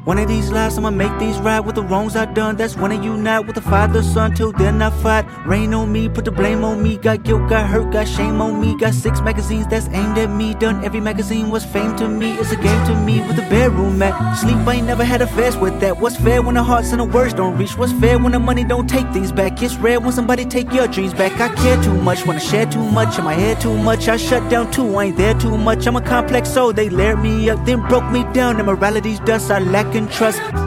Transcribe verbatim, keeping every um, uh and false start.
One of these lives I'ma make these right with the wrongs I done. That's when I unite with the father, son. Till then I fight. Rain on me, put the blame on me. Got guilt, got hurt, got shame on me. Got six magazines that's aimed at me. Done every magazine was fame to me. It's a game to me with the bedroom mat. Sleep, I ain't never had affairs with that. What's fair when the hearts and the words don't reach? What's fair when the money don't take things back? It's rare when somebody take your dreams back. I care too much, wanna share too much. In my head too much, I shut down too. I ain't there too much, I'm a complex soul. They layered me up, then broke me down. Immorality's dust, I lack in trust.